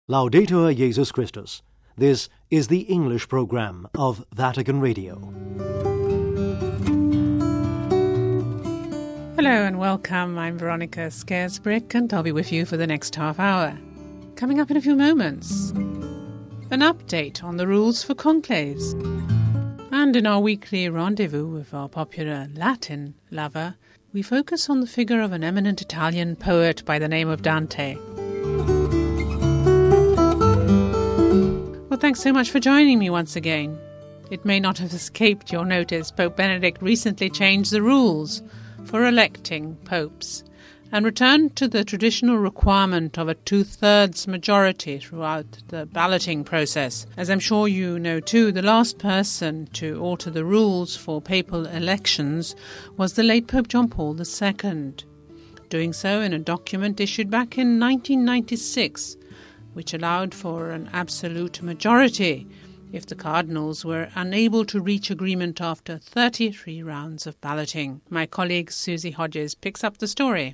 Laudetur Jesus Christus. This is the English program of Vatican Radio. Hello and welcome. I'm Veronica Scaresbrick and I'll be with you for the next half hour. Coming up in a few moments, an update on the rules for conclaves. And in our weekly rendezvous with our popular Latin lover, we focus on the figure of an eminent Italian poet by the name of Dante. Well, thanks so much for joining me once again. It may not have escaped your notice, Pope Benedict recently changed the rules for electing popes and returned to the traditional requirement of a 2/3 majority throughout the balloting process. As I'm sure you know too, the last person to alter the rules for papal elections was the late Pope John Paul II, doing so in a document issued back in 1996, which allowed for an absolute majority if the cardinals were unable to reach agreement after 33 rounds of balloting. My colleague Susie Hodges picks up the story.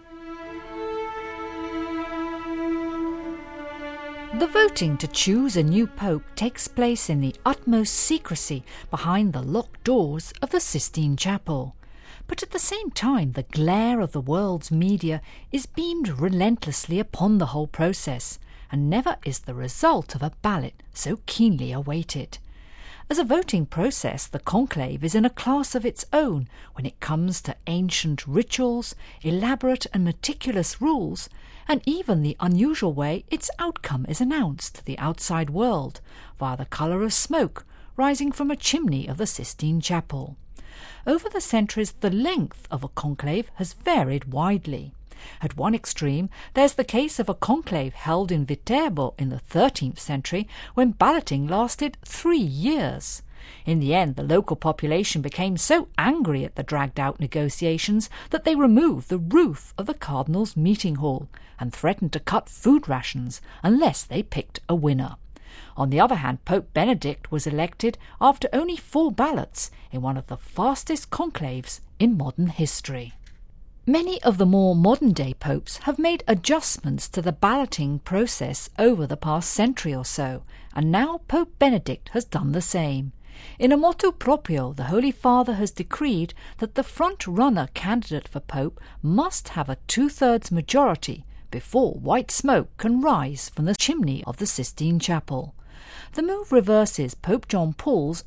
The voting to choose a new pope takes place in the utmost secrecy behind the locked doors of the Sistine Chapel. But at the same time, the glare of the world's media is beamed relentlessly upon the whole process, and never is the result of a ballot so keenly awaited. As a voting process, the conclave is in a class of its own when it comes to ancient rituals, elaborate and meticulous rules, and even the unusual way its outcome is announced to the outside world via the colour of smoke rising from a chimney of the Sistine Chapel. Over the centuries, the length of a conclave has varied widely. At one extreme, there's the case of a conclave held in Viterbo in the 13th century when balloting lasted 3 years. In the end, the local population became so angry at the dragged-out negotiations that they removed the roof of the cardinals' meeting hall and threatened to cut food rations unless they picked a winner. On the other hand, Pope Benedict was elected after only 4 ballots in one of the fastest conclaves in modern history. Many of the more modern-day popes have made adjustments to the balloting process over the past century or so, and now Pope Benedict has done the same. In a motu proprio, the Holy Father has decreed that the front-runner candidate for pope must have a 2/3 majority before white smoke can rise from the chimney of the Sistine Chapel. The move reverses Pope John Paul's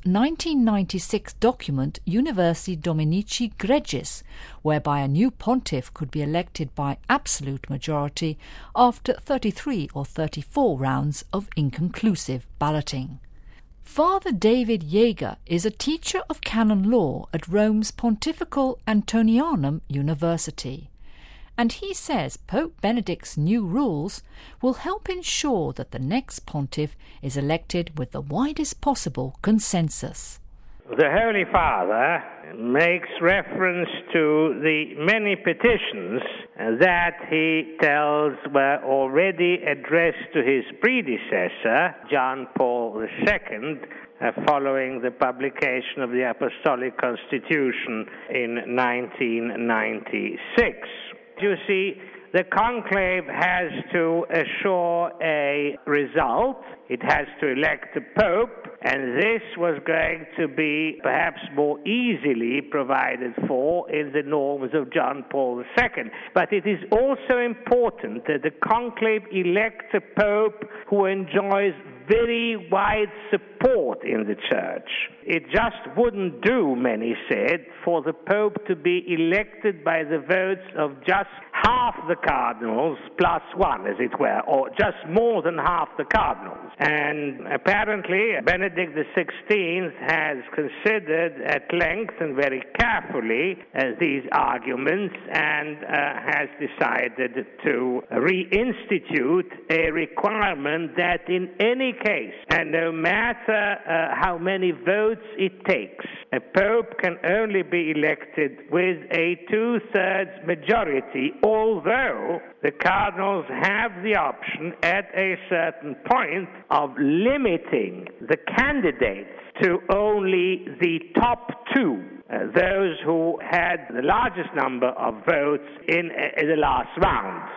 1996 document Universi Dominici Gregis, whereby a new pontiff could be elected by absolute majority after 33 or 34 rounds of inconclusive balloting. Father David Jaeger is a teacher of canon law at Rome's Pontifical Antonianum University, and he says Pope Benedict's new rules will help ensure that the next pontiff is elected with the widest possible consensus. The Holy Father makes reference to the many petitions that he tells were already addressed to his predecessor, John Paul II, following the publication of the Apostolic Constitution in 1996. You see, the conclave has to assure a result. It has to elect a pope, and this was going to be perhaps more easily provided for in the norms of John Paul II. But it is also important that the conclave elects a pope who enjoys very wide support in the church. It just wouldn't do, many said, for the pope to be elected by the votes of just half the cardinals plus one, as it were, or just more than half the cardinals. And apparently Benedict XVI has considered at length and very carefully these arguments and has decided to reinstitute a requirement that in any case, and no matter how many votes it takes, a pope can only be elected with a 2/3 majority, although the cardinals have the option at a certain point of limiting the candidates to only the top 2, those who had the largest number of votes in the last round.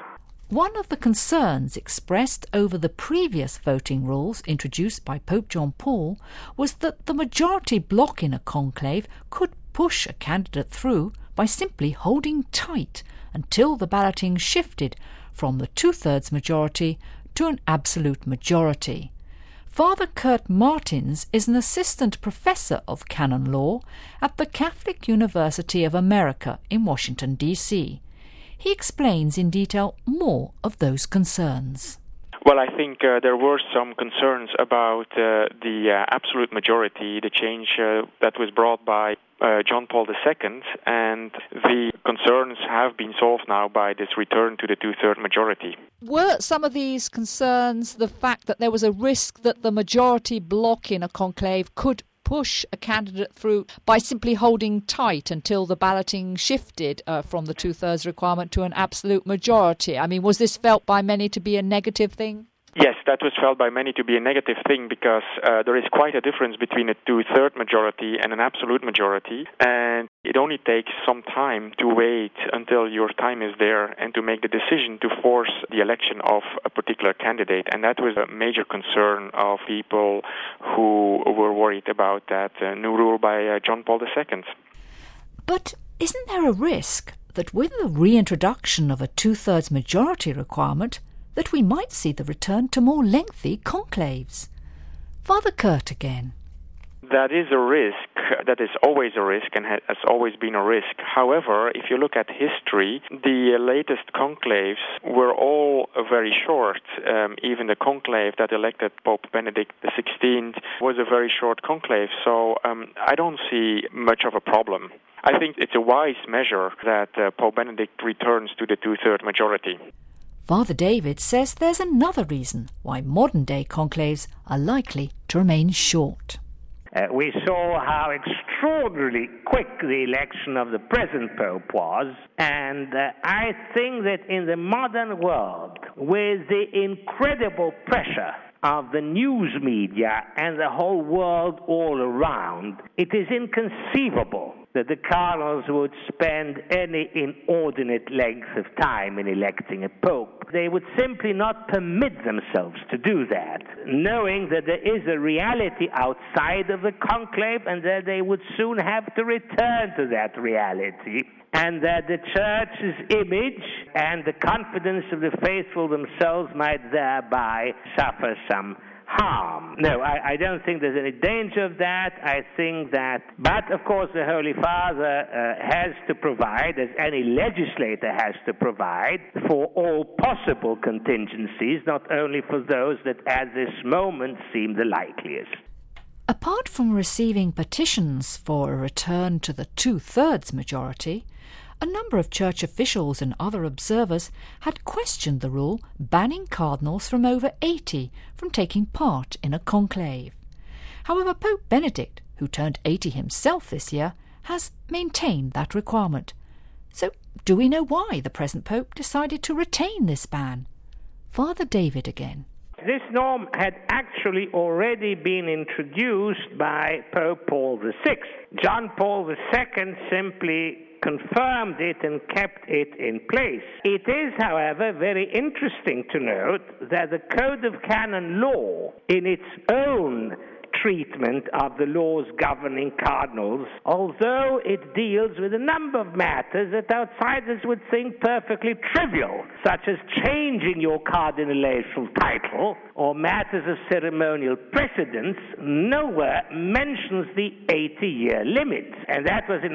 One of the concerns expressed over the previous voting rules introduced by Pope John Paul was that the majority bloc in a conclave could push a candidate through by simply holding tight until the balloting shifted from the two-thirds majority to an absolute majority. Father Kurt Martins is an assistant professor of canon law at the Catholic University of America in Washington, D.C. He explains in detail more of those concerns. Well, I think there were some concerns about the absolute majority, the change that was brought by John Paul II, and the concerns have been solved now by this return to the two-thirds majority. Were some of these concerns the fact that there was a risk that the majority bloc in a conclave could push a candidate through by simply holding tight until the balloting shifted from the two-thirds requirement to an absolute majority? I mean, was this felt by many to be a negative thing? Yes, that was felt by many to be a negative thing because there is quite a difference between a two-thirds majority and an absolute majority, and it only takes some time to wait until your time is there and to make the decision to force the election of a particular candidate. And that was a major concern of people who were worried about that new rule by John Paul II. But isn't there a risk that with the reintroduction of a two-thirds majority requirement, that we might see the return to more lengthy conclaves? Father Kurt again. That is a risk. That is always a risk and has always been a risk. However, if you look at history, the latest conclaves were all very short. Even the conclave that elected Pope Benedict XVI was a very short conclave. So I don't see much of a problem. I think it's a wise measure that Pope Benedict returns to the two-thirds majority. Father David says there's another reason why modern-day conclaves are likely to remain short. We saw how extraordinarily quick the election of the present Pope was, and I think that in the modern world, with the incredible pressure of the news media and the whole world all around, it is inconceivable that the cardinals would spend any inordinate length of time in electing a pope. They would simply not permit themselves to do that, knowing that there is a reality outside of the conclave and that they would soon have to return to that reality, and that the Church's image and the confidence of the faithful themselves might thereby suffer some harm. No, I don't think there's any danger of that. I think that, but of course the Holy Father has to provide, as any legislator has to provide, for all possible contingencies, not only for those that at this moment seem the likeliest. Apart from receiving petitions for a return to the two-thirds majority, a number of church officials and other observers had questioned the rule banning cardinals from over 80 from taking part in a conclave. However, Pope Benedict, who turned 80 himself this year, has maintained that requirement. So, do we know why the present Pope decided to retain this ban? Father David again. This norm had actually already been introduced by Pope Paul VI. John Paul II simply confirmed it and kept it in place. It is, however, very interesting to note that the Code of Canon Law, in its own treatment of the laws governing cardinals, although it deals with a number of matters that outsiders would think perfectly trivial, such as changing your cardinalatial title or matters of ceremonial precedence, nowhere mentions the 80-year limit. And that was in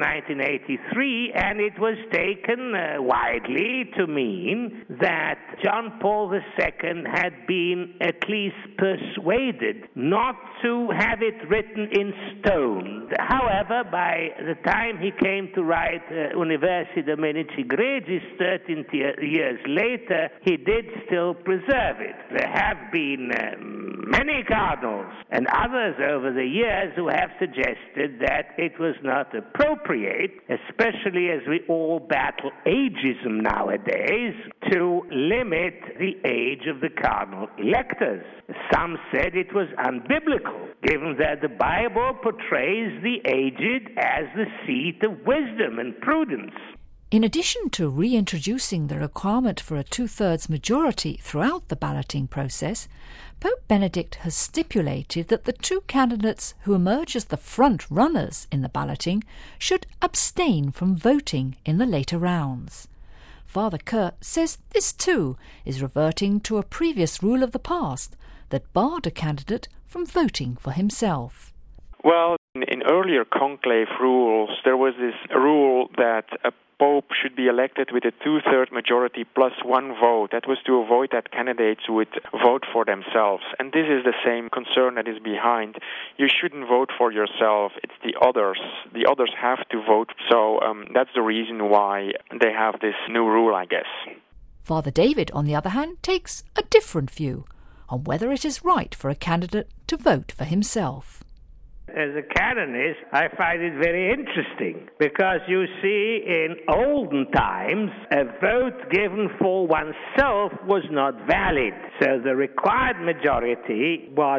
1983, and it was taken widely to mean that John Paul II had been at least persuaded not to have it written in stone. However, by the time he came to write Universi Dominici Gregis 13 years later, he did still preserve it. There have been many cardinals and others over the years who have suggested that it was not appropriate, especially as we all battle ageism nowadays, to limit the age of the cardinal electors. Some said it was unbiblical, given that the Bible portrays the aged as the seat of wisdom and prudence. In addition to reintroducing the requirement for a 2/3 majority throughout the balloting process, Pope Benedict has stipulated that the two candidates who emerge as the front runners in the balloting should abstain from voting in the later rounds. Father Kurt says this too is reverting to a previous rule of the past that barred a candidate from voting for himself. Well, in earlier conclave rules, there was this rule that a Pope should be elected with a 2/3 majority plus one vote. That was to avoid that candidates would vote for themselves. And this is the same concern that is behind. You shouldn't vote for yourself. It's the others. The others have to vote. So that's the reason why they have this new rule, I guess. Father David, on the other hand, takes a different view on whether it is right for a candidate to vote for himself. As a canonist, I find it very interesting because you see, in olden times, a vote given for oneself was not valid. So the required majority was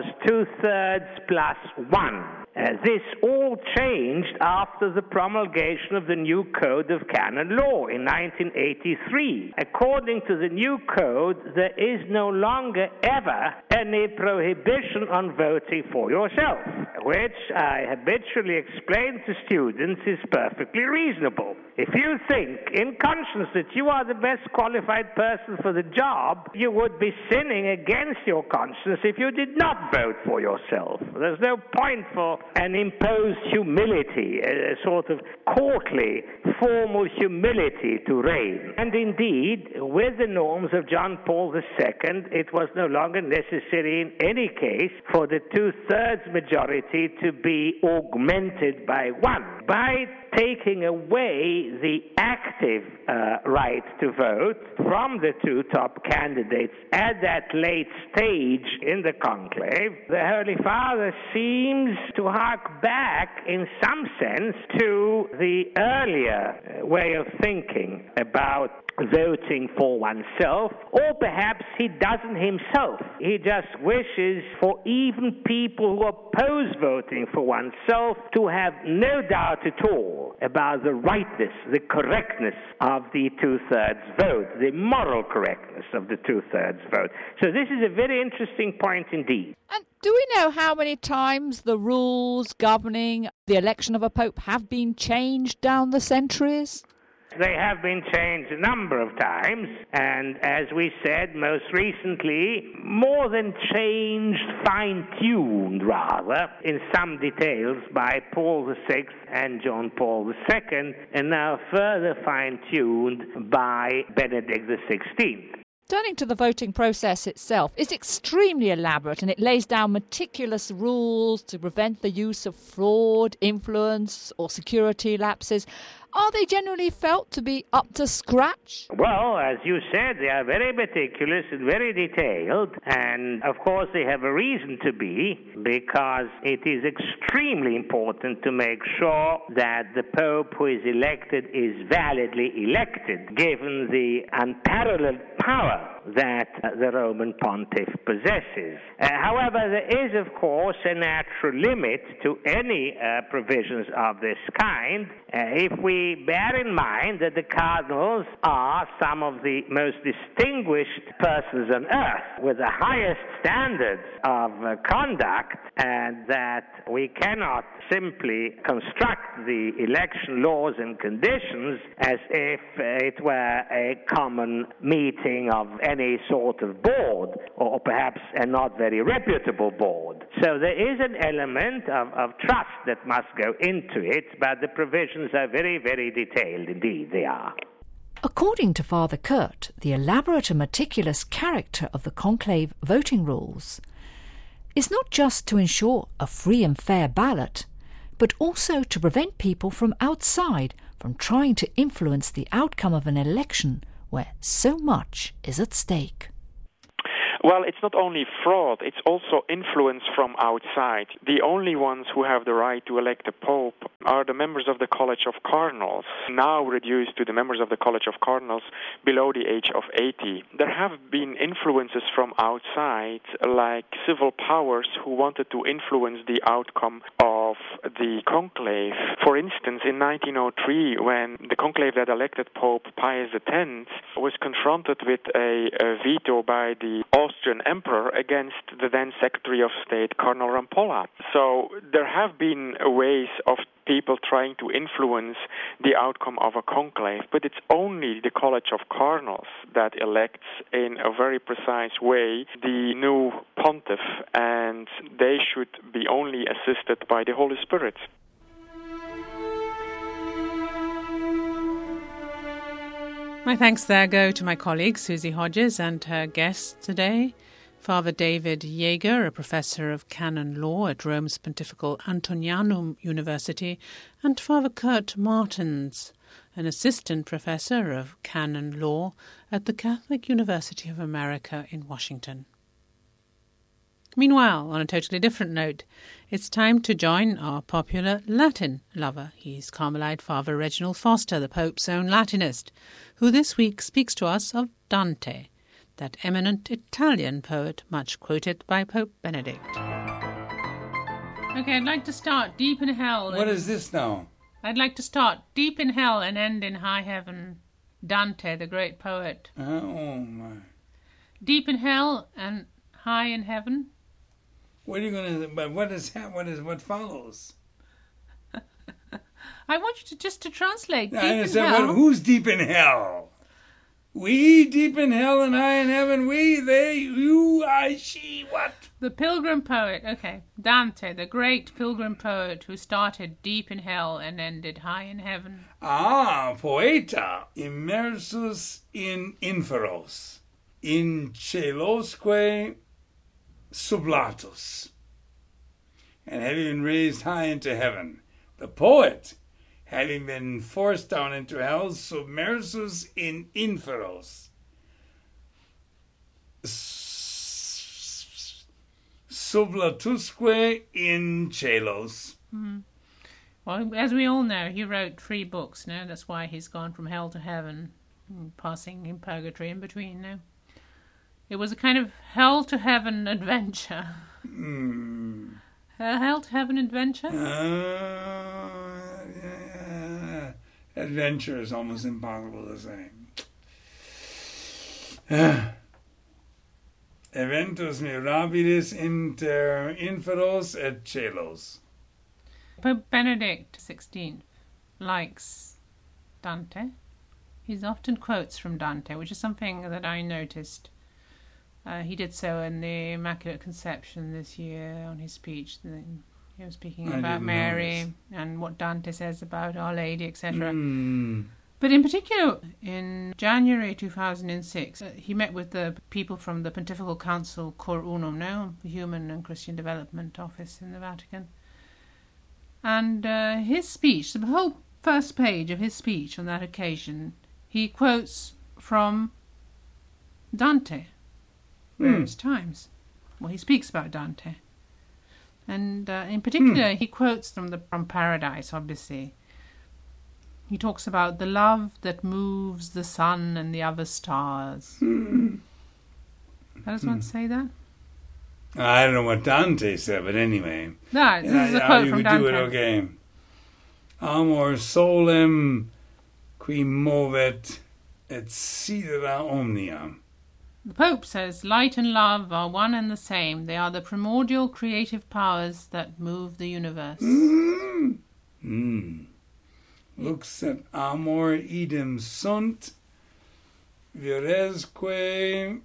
2/3 plus 1. This all changed after the promulgation of the new Code of Canon Law in 1983. According to the new code, there is no longer ever any prohibition on voting for yourself, which I habitually explain to students is perfectly reasonable. If you think in conscience that you are the best qualified person for the job, you would be sinning against your conscience if you did not vote for yourself. There's no point for an imposed humility, a sort of courtly, formal humility to reign. And indeed, with the norms of John Paul II, it was no longer necessary in any case for the 2/3 majority to be augmented by one. By taking away the active right to vote from the two top candidates at that late stage in the conclave, the Holy Father seems to hark back in some sense to the earlier way of thinking about voting for oneself, or perhaps he doesn't himself. He just wishes for even people who oppose voting for oneself to have no doubt at all about the rightness, the correctness of the 2/3 vote, the moral correctness of the 2/3 vote. So this is a very interesting point indeed. And do we know how many times the rules governing the election of a pope have been changed down the centuries? They have been changed a number of times, and as we said, most recently, more than changed, fine-tuned rather, in some details by Paul VI and John Paul II, and now further fine-tuned by Benedict XVI. Turning to the voting process itself, it's extremely elaborate and it lays down meticulous rules to prevent the use of fraud, influence or security lapses. Are they generally felt to be up to scratch? Well, as you said, they are very meticulous and very detailed, and of course they have a reason to be, because it is extremely important to make sure that the Pope who is elected is validly elected, given the unparalleled power that the Roman Pontiff possesses. However, there is, of course, a natural limit to any provisions of this kind. If we bear in mind that the cardinals are some of the most distinguished persons on earth with the highest standards of conduct, and that we cannot simply construct the election laws and conditions as if it were a common meeting of any sort of board, or perhaps a not very reputable board. So there is an element of trust that must go into it, but the provisions are very, very detailed indeed, they are. According to Father Kurt, the elaborate and meticulous character of the conclave voting rules is not just to ensure a free and fair ballot, but also to prevent people from outside from trying to influence the outcome of an election where so much is at stake. Well, it's not only fraud, it's also influence from outside. The only ones who have the right to elect a pope are the members of the College of Cardinals, now reduced to the members of the College of Cardinals below the age of 80. There have been influences from outside, like civil powers who wanted to influence the outcome of the conclave. For instance, in 1903, when the conclave that elected Pope Pius X was confronted with a veto by the Austrian Emperor against the then Secretary of State, Cardinal Rampolla. So there have been ways of people trying to influence the outcome of a conclave, but it's only the College of Cardinals that elects in a very precise way the new pontiff, and they should be only assisted by the Holy Spirit. My thanks there go to my colleague Susie Hodges and her guests today, Father David Jaeger, a professor of canon law at Rome's Pontifical Antonianum University, and Father Kurt Martens, an assistant professor of canon law at the Catholic University of America in Washington. Meanwhile, on a totally different note, it's time to join our popular Latin lover. He's Carmelite Father Reginald Foster, the Pope's own Latinist, who this week speaks to us of Dante, that eminent Italian poet much quoted by Pope Benedict. Okay, I'd like to start deep in hell. What is this now? I'd like to start deep in hell and end in high heaven. Dante, the great poet. Oh, my. Deep in hell and high in heaven. What are you going to... But what follows? I want you to translate deep I in understand. hell. Who's deep in hell? We deep in hell and high in heaven. We, they, you, I, she, what? The pilgrim poet. Okay. Dante, the great pilgrim poet who started deep in hell and ended high in heaven. Ah, poeta immersus in inferos, in celosque sublatus, and having been raised high into heaven. The poet, having been forced down into hell, submersus in inferos, sublatusque in celos. Mm-hmm. Well, as we all know, he wrote 3 books, no? That's why he's gone from hell to heaven, passing in purgatory in between, no? It was a kind of hell to heaven adventure. A hell to heaven adventure? Adventure is almost impossible to say. Eventus mirabilis inter inferos et celos. Pope Benedict XVI likes Dante. He often quotes from Dante, which is something that I noticed. He did so in the Immaculate Conception this year on his speech. He was speaking about Mary and what Dante says about Our Lady, etc. But in particular, in January 2006, he met with the people from the Pontifical Council Cor Unum, the Human and Christian Development Office in the Vatican. And his speech, the whole first page of his speech on that occasion, he quotes from Dante various times. Well, he speaks about Dante. And in particular, he quotes from Paradise, obviously. He talks about the love that moves the sun and the other stars. How does one say that? I don't know what Dante said, but anyway. No, this is a quote from Dante. You could do it, okay. Amor solem qui movet et sidera omnia. The Pope says, light and love are one and the same. They are the primordial creative powers that move the universe. Lux et amor idem sunt, viresque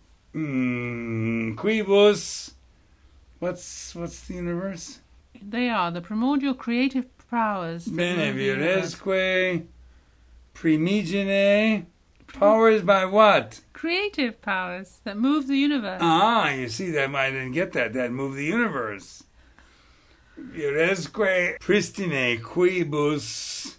quibus. What's the universe? They are the primordial creative powers. Bene, viresque primigene. Powers by what? Creative powers that move the universe. Ah, you see, that I didn't get that. That move the universe. Viresque pristine quibus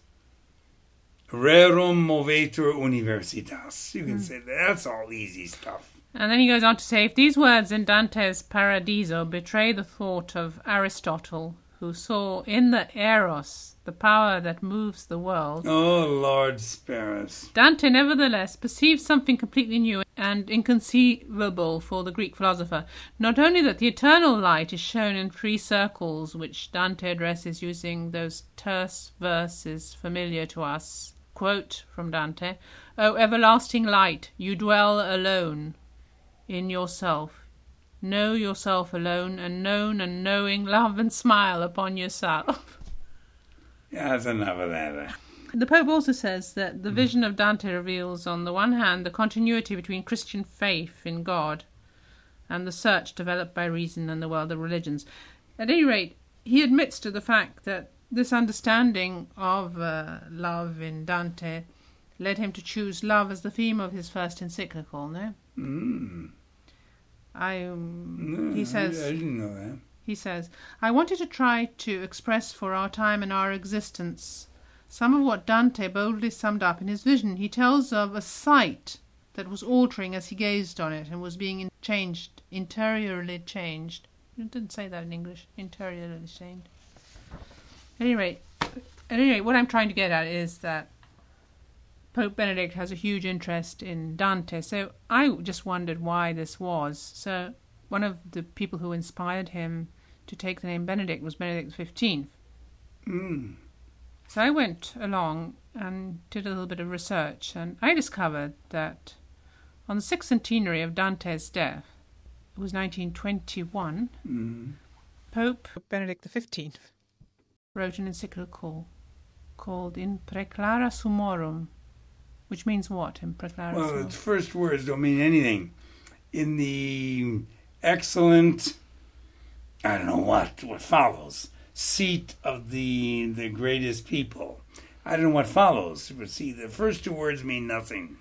rerum movetur universitas. You can say that's all easy stuff. And then he goes on to say, if these words in Dante's Paradiso betray the thought of Aristotle, who saw in the eros the power that moves the world, Oh, Lord, spare us. Dante nevertheless perceived something completely new and inconceivable for the Greek philosopher. Not only that the eternal light is shown in 3 circles, which Dante addresses using those terse verses familiar to us. Quote from Dante, "O everlasting light, you dwell alone in yourself. Know yourself alone, and known and knowing, love and smile upon yourself." Yeah, that's enough of that. The Pope also says that the vision of Dante reveals, on the one hand, the continuity between Christian faith in God and the search developed by reason and the world of religions. At any rate, he admits to the fact that this understanding of love in Dante led him to choose love as the theme of his first encyclical, no? He says, I didn't know that. He says, "I wanted to try to express for our time and our existence some of what Dante boldly summed up in his vision. He tells of a sight that was altering as he gazed on it and was being changed, interiorly changed." It didn't say that in English, interiorly changed. At any rate, what I'm trying to get at is that Pope Benedict has a huge interest in Dante, so I just wondered why this was. So one of the people who inspired him to take the name Benedict was Benedict XV. So I went along and did a little bit of research, and I discovered that on the 6th centenary of Dante's death, it was 1921, Pope Benedict XV wrote an encyclical called In Praeclara Summorum, which means what in Praeclara Well, Summorum? its first words don't mean anything. In the excellent, I don't know what follows, seat of the greatest people. I don't know what follows, but see, the first 2 words mean nothing.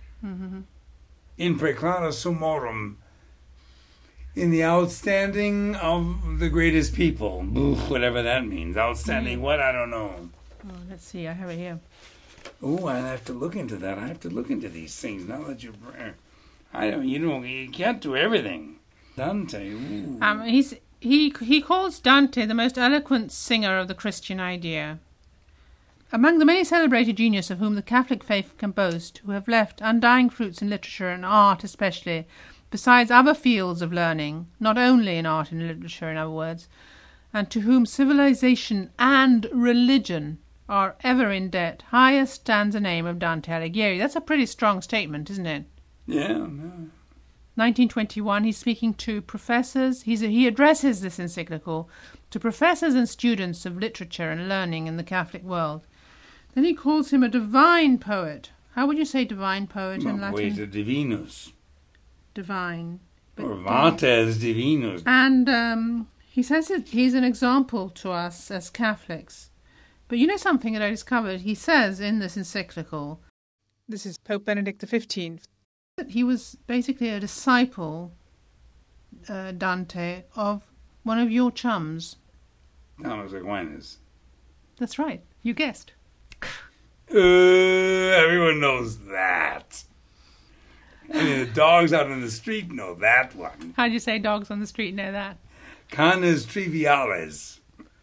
In Praeclara Summorum, in the outstanding of the greatest people, whatever that means. Outstanding what? I don't know. Oh, let's see, I have it here. Oh, I have to look into that. I have to look into these things now that you can't do everything. Dante. Ooh. He calls Dante the most eloquent singer of the Christian idea. Among the many celebrated geniuses of whom the Catholic faith can boast, who have left undying fruits in literature and art especially, besides other fields of learning, not only in art and literature, in other words, and to whom civilization and religion are ever in debt, highest stands the name of Dante Alighieri. That's a pretty strong statement, isn't it? Yeah. 1921, he's speaking to professors. He addresses this encyclical to professors and students of literature and learning in the Catholic world. Then he calls him a divine poet. How would you say divine poet in Latin? Poeta divinus. Divine. Or vates divinus. And he says that he's an example to us as Catholics. But you know something that I discovered? He says in this encyclical, this is Pope Benedict XV, that he was basically a disciple, Dante, of one of your chums. Thomas Aquinas. That's right. You guessed. Everyone knows that. I mean, the dogs out in the street know that one. How do you say dogs on the street know that? Canes triviales.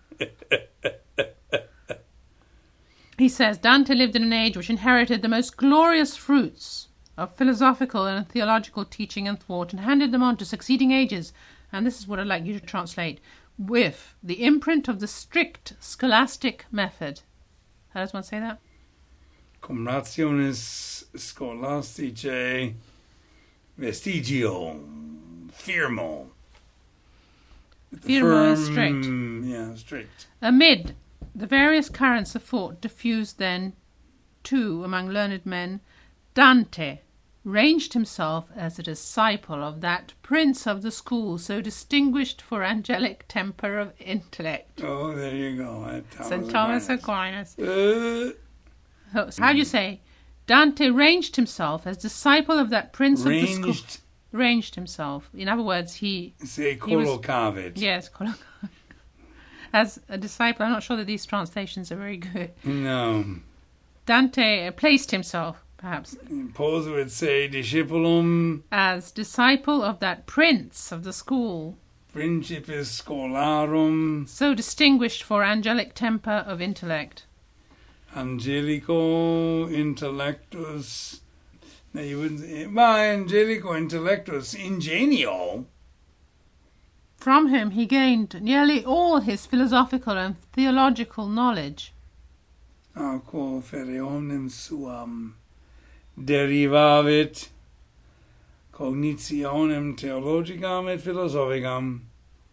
He says, Dante lived in an age which inherited the most glorious fruits of philosophical and theological teaching and thought, and handed them on to succeeding ages, and this is what I'd like you to translate, with the imprint of the strict scholastic method. How does one say that? Cum rationis scholasticae vestigio firmo. Firmo is strict. Yeah, strict. Amid the various currents of thought diffused then, too, among learned men, Dante ranged himself as a disciple of that prince of the school so distinguished for angelic temper of intellect. Oh, there you go. St. Thomas Aquinas. How do you say? Dante ranged himself as disciple of that prince of the school. Ranged himself. In other words, he... Say collocavit. Yes, collocavit. As a disciple, I'm not sure that these translations are very good. No. Dante placed himself, perhaps. Paul's would say disciplum. As disciple of that prince of the school. Principis scholarum, so distinguished for angelic temper of intellect. Angelico intellectus. No, you wouldn't say, well, Angelico intellectus ingenio. From him he gained nearly all his philosophical and theological knowledge. Quo fere omnem suam derivavit cognitionem theologicam et philosophicam.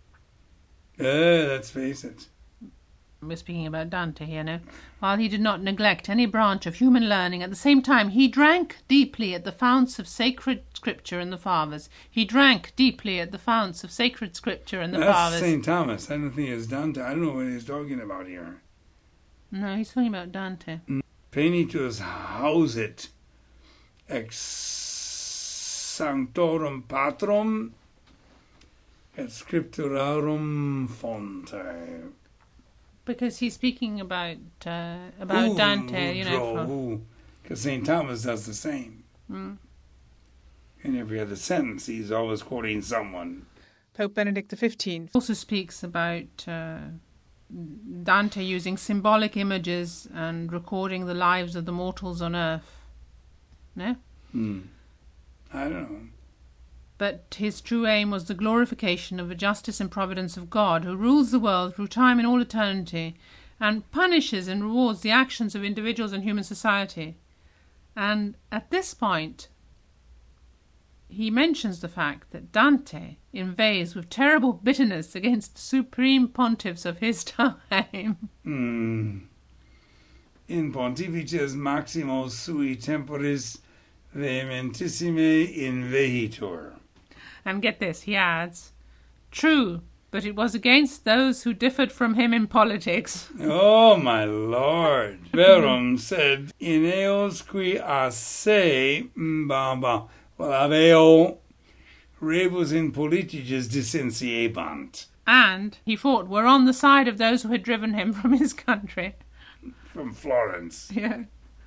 Let's face it. We're speaking about Dante here now. While he did not neglect any branch of human learning, at the same time he drank deeply at the founts of sacred scripture and the fathers. He drank deeply at the founts of sacred scripture and the fathers. That's St. Thomas. I don't think it's Dante. I don't know what he's talking about here. No, he's talking about Dante. Penitus hausit ex sanctorum patrum et scripturarum fonte. Because he's speaking about Dante, you know. Because St. Thomas does the same. In every other sentence, he's always quoting someone. Pope Benedict XV also speaks about Dante using symbolic images and recording the lives of the mortals on earth. No? I don't know. But his true aim was the glorification of the justice and providence of God, who rules the world through time and all eternity, and punishes and rewards the actions of individuals and human society. And at this point, he mentions the fact that Dante inveighs with terrible bitterness against the supreme pontiffs of his time. In pontifices maximos sui temporis vehementissime invehitur. And get this, he adds, true, but it was against those who differed from him in politics. Oh, my Lord. Verum sed in eos qui a se, well, aveo rebus in politicis dissentiebant. And he fought were on the side of those who had driven him from his country. From Florence. Yeah.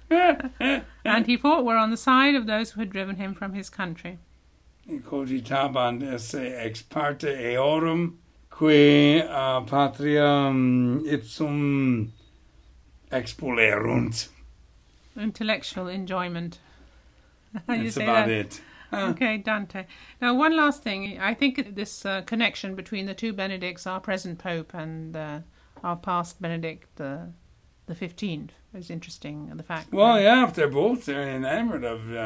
And he fought were on the side of those who had driven him from his country. Cogitabant esse ex parte eorum, que patria ipsum expulerunt. Intellectual enjoyment. That's about it. Okay, Dante. Now, one last thing. I think this connection between the two Benedicts, our present Pope and our past Benedict the 15th, is interesting. The fact. Well, yeah, if they're both enamored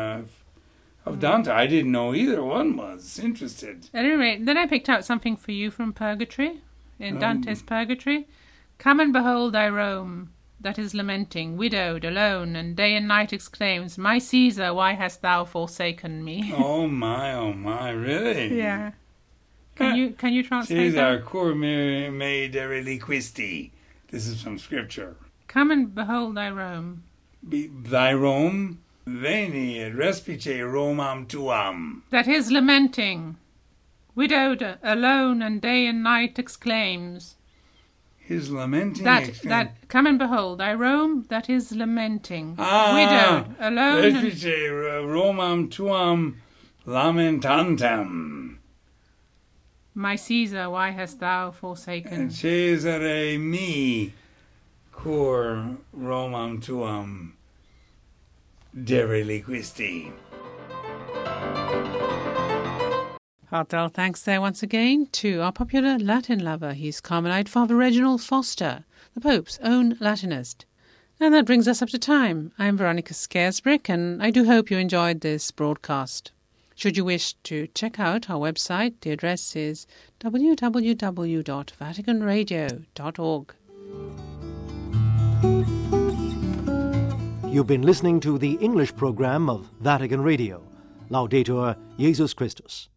of Dante, I didn't know either one was interested. At any rate, then I picked out something for you from Purgatory, in Dante's Purgatory. Come and behold thy Rome, that is lamenting, widowed, alone, and day and night exclaims, My Caesar, why hast thou forsaken me? Oh my, really? Yeah. Can you translate Caesar, that? cur me de reliquisti. This is from Scripture. Come and behold thy Rome. Thy Rome? Veni et respice Romam tuam. That is lamenting, widowed, alone, and day and night exclaims. His lamenting that come and behold thy Rome that is lamenting, widowed, alone, respice Romam tuam lamentantem. My Caesar, why hast thou forsaken? Cesare mi cur Romam tuam de reliquisti. Heartfelt thanks there once again to our popular Latin lover, his Carmelite Father Reginald Foster, the Pope's own Latinist. And that brings us up to time. I'm Veronica Scaresbrick, and I do hope you enjoyed this broadcast. Should you wish to check out our website, the address is www.vaticanradio.org. You've been listening to the English program of Vatican Radio. Laudetur Jesus Christus.